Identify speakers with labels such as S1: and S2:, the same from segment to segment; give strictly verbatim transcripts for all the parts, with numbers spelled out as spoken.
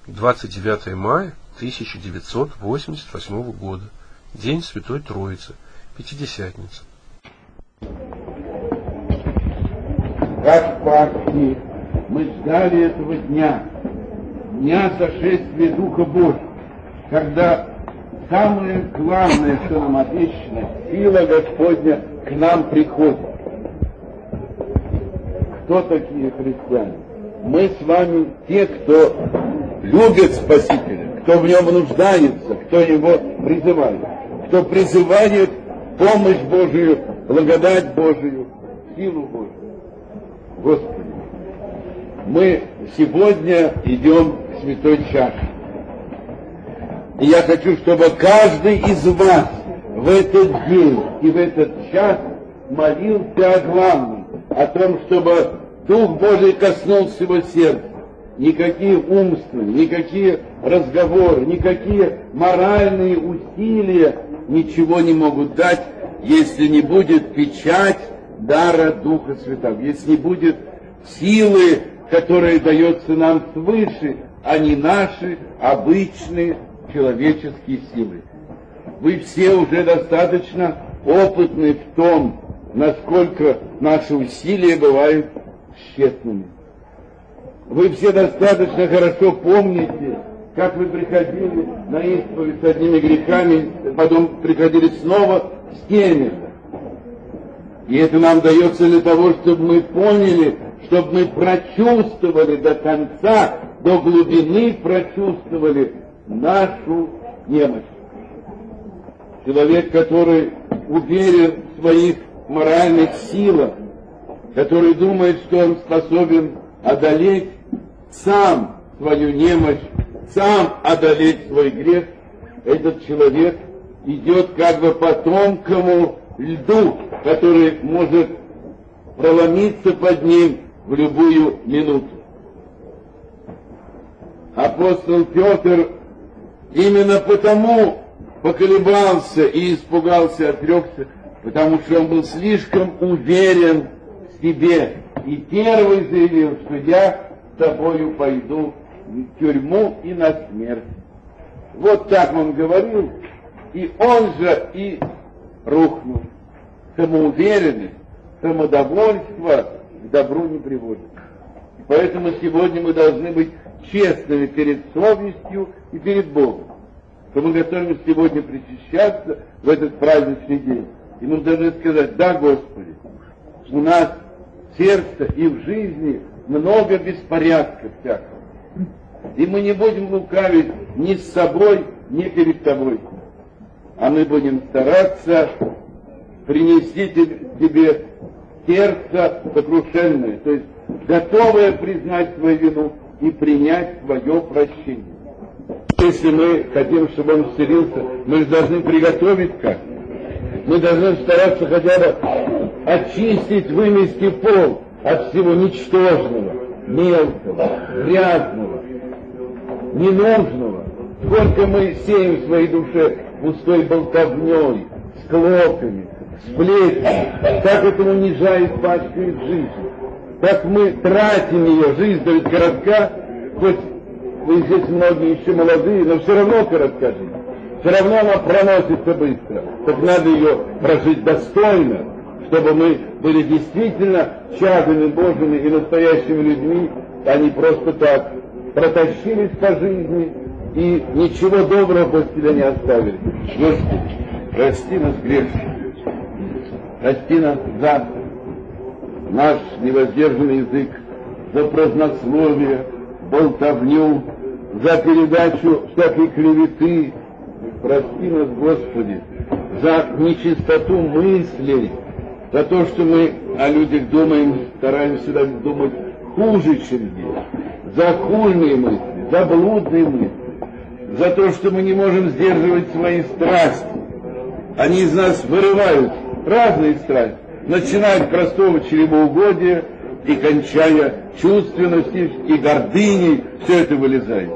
S1: двадцать девятое мая тысяча девятьсот восемьдесят восьмого года. День Святой Троицы. Пятидесятница.
S2: Как Пасхи мы ждали этого дня, дня сошествия Духа Божьего, когда самое главное, что нам обещано, сила Господня к нам приходит. Кто такие христиане? Мы с вами те, кто любит Спасителя, кто в нем нуждается, кто его призывает, кто призывает помощь Божию, благодать Божию, силу Божию. Господи, мы сегодня идем к святой чаше. И я хочу, чтобы каждый из вас в этот день и в этот час молился о главном, о том, чтобы Дух Божий коснулся его сердца. Никакие умственные, никакие разговоры, никакие моральные усилия ничего не могут дать, если не будет печать дара Духа Святого, если не будет силы, которая дается нам свыше, а не наши обычные человеческие силы. Вы все уже достаточно опытны в том, насколько наши усилия бывают тщетными. Вы все достаточно хорошо помните, как вы приходили на исповедь с одними грехами, потом приходили снова с теми же. И это нам дается для того, чтобы мы поняли, чтобы мы прочувствовали до конца, до глубины прочувствовали нашу немощь. Человек, который уверен в своих моральных силах, который думает, что он способен одолеть сам свою немощь, сам одолеть свой грех, этот человек идет как бы по тонкому льду, который может проломиться под ним в любую минуту. Апостол Петр именно потому поколебался и испугался, отрекся, потому что он был слишком уверен в себе. И первый заявил, что я с тобою пойду в тюрьму и на смерть. Вот так он говорил, и он же и рухнул. Самоуверенность, самодовольство к добру не приводит. Поэтому сегодня мы должны быть честными перед совестью и перед Богом. Что мы готовимся сегодня причащаться в этот праздничный день. И мы должны сказать: да, Господи, у нас в сердце и в жизни много беспорядка всякого. И мы не будем лукавить ни с собой, ни перед Тобой. А мы будем стараться принести тебе сердце сокрушенное, то есть готовое признать свою вину и принять свое прощение. Если мы хотим, чтобы он вселился, мы же должны приготовить как? Мы должны стараться хотя бы очистить, вымести пол от всего ничтожного, мелкого, грязного, ненужного. Сколько мы сеем в своей душе пустой болтовней, склоками, сплетнями, как это унижает, пачкает жизнь. Как мы тратим ее, жизнь ведь коротка, хоть вы здесь многие еще молодые, но все равно коротка жизнь. Все равно она проносится быстро. Так надо ее прожить достойно, чтобы мы были действительно чадами Божьими и настоящими людьми, а не просто так протащились по жизни и ничего доброго после себя не оставили. Господи, прости нас грешных, прости нас за наш невоздержанный язык, за празднословие, болтовню, за передачу всякой клеветы. Прости нас, Господи, за нечистоту мыслей, за то, что мы о людях думаем, стараемся думать хуже, чем есть, за хульные мысли, за блудные мысли, за то, что мы не можем сдерживать свои страсти. Они из нас вырывают разные страсти, начиная от простого чревоугодия и кончая чувственностью и гордыней, все это вылезает.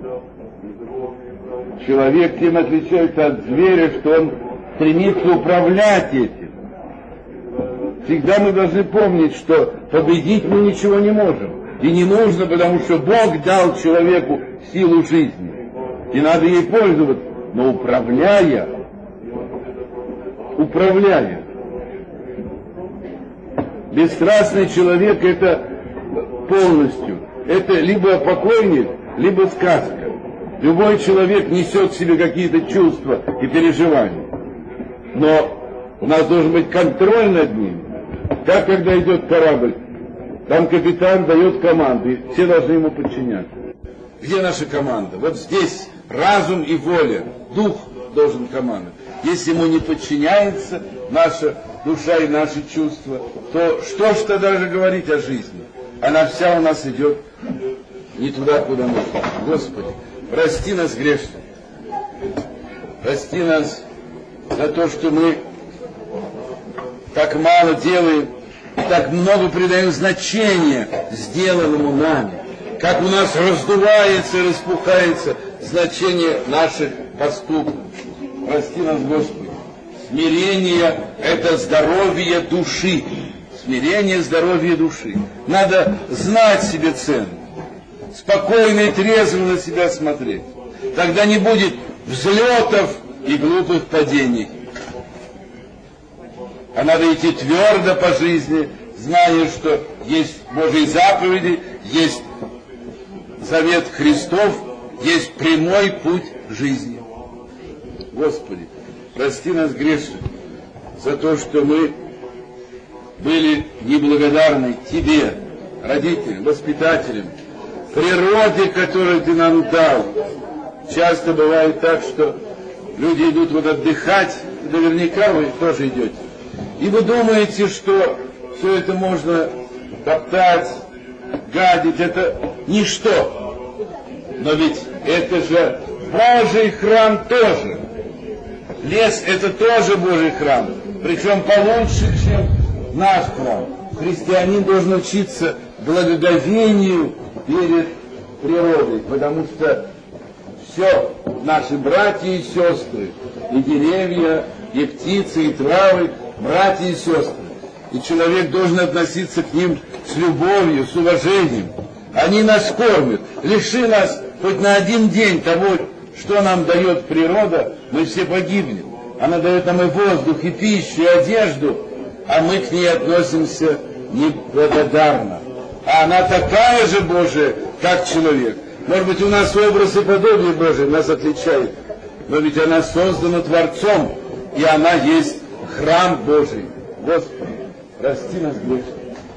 S2: Человек тем отличается от зверя, что он стремится управлять этим. Всегда мы должны помнить, что победить мы ничего не можем. И не нужно, потому что Бог дал человеку силу жизни. И надо ей пользоваться. Но управляя, управляя. Бесстрастный человек — это полностью. Это либо покойник, либо сказка. Любой человек несет в себе какие-то чувства и переживания. Но у нас должен быть контроль над ним. Как когда идет корабль, там капитан дает команду, и все должны ему подчиняться. Где наша команда? Вот здесь разум и воля, дух должен командовать. Если ему не подчиняется наша душа и наши чувства, то что ж тогда даже говорить о жизни? Она вся у нас идет не туда, куда нужно. Господи, прости нас, грешных. Прости нас за то, что мы так мало делаем и так много придаем значения сделанному нами. Как у нас раздувается и распухается значение наших поступков. Прости нас, Господи. Смирение — это здоровье души. Смирение — здоровье души. Надо знать себе цену. Спокойно и трезво на себя смотреть. Тогда не будет взлетов и глупых падений. А надо идти твердо по жизни, зная, что есть Божьи заповеди, есть завет Христов, есть прямой путь к жизни. Господи, прости нас, грешных, за то, что мы были неблагодарны Тебе, родителям, воспитателям, природе, которую Ты нам дал. Часто бывает так, что люди идут вот отдыхать, наверняка вы тоже идете, и вы думаете, что все это можно топтать, гадить, это ничто. Но ведь это же Божий храм тоже. Лес — это тоже Божий храм, причем получше, чем наш храм. Христианин должен учиться благоговению перед природой, потому что все наши братья и сестры, и деревья, и птицы, и травы, братья и сестры. И человек должен относиться к ним с любовью, с уважением. Они нас кормят. Лиши нас хоть на один день того, что нам дает природа, мы все погибнем. Она дает нам и воздух, и пищу, и одежду, а мы к ней относимся неблагодарно. А она такая же Божия, как человек. Может быть, у нас образ и подобие Божие нас отличает, но ведь она создана Творцом, и она есть храм Божий. Господи, прости нас, грешных.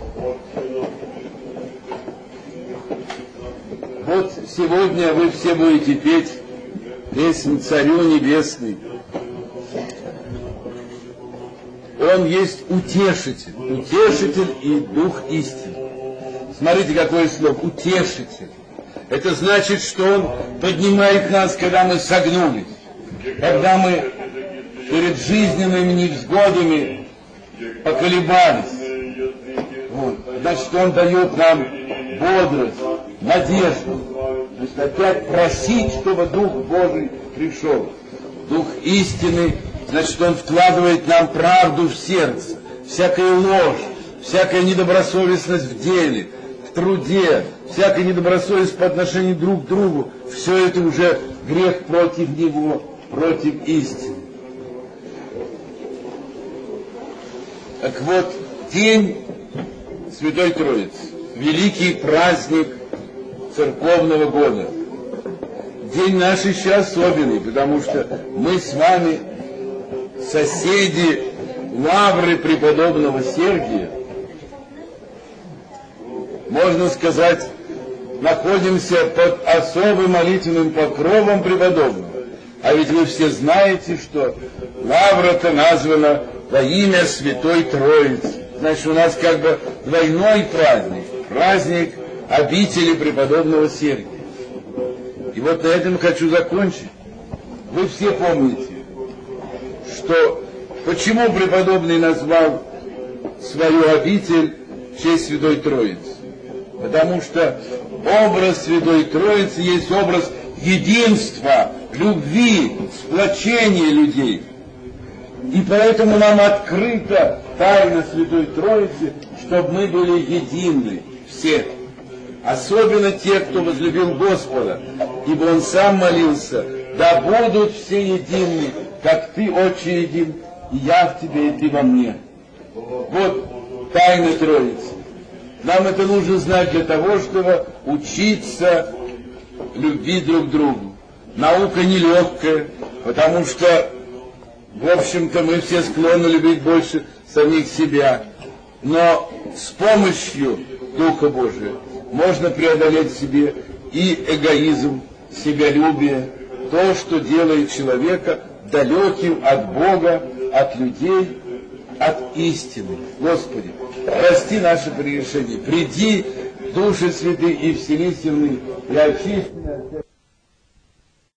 S2: Вот сегодня вы все будете петь песнь Царю Небесный. Он есть утешитель, утешитель и дух истины. Смотрите, какое слово, утешитель. Это значит, что Он поднимает нас, когда мы согнулись, когда мы перед жизненными невзгодами поколебались. Вот. Значит, Он дает нам бодрость, надежду. Значит, опять просить, чтобы Дух Божий пришел. Дух истины, значит, Он вкладывает нам правду в сердце, всякая ложь, всякая недобросовестность в деле, в труде, всякая недобросовестность по отношению друг к другу, все это уже грех против Него, против истины. Так вот, день Святой Троицы, великий праздник церковного года. День наш еще особенный, потому что мы с вами соседи лавры преподобного Сергия. Можно сказать, находимся под особым молитвенным покровом преподобного. А ведь вы все знаете, что лавра-то названа во имя Святой Троицы. Значит, у нас как бы двойной праздник. Праздник обители преподобного Сергия. И вот на этом хочу закончить. Вы все помните, что почему преподобный назвал свою обитель в честь Святой Троицы? Потому что образ Святой Троицы есть образ единства, любви, сплочения людей. И поэтому нам открыта тайна Святой Троицы, чтобы мы были едины все. особенно те, кто возлюбил Господа, ибо Он сам молился: да будут все едины, как Ты, Отче, един, и я в Тебе, и Ты во мне. Вот тайна Троицы. Нам это нужно знать для того, чтобы учиться любви друг к другу. Наука нелегкая, потому что, в общем-то, мы все склонны любить больше самих себя. Но с помощью Духа Божия можно преодолеть в себе и эгоизм, себялюбие, то, что делает человека далеким от Бога, от людей, от истины. Господи, прости наши прегрешения, приди, Души Святые, и вселись в них, и очисти нас.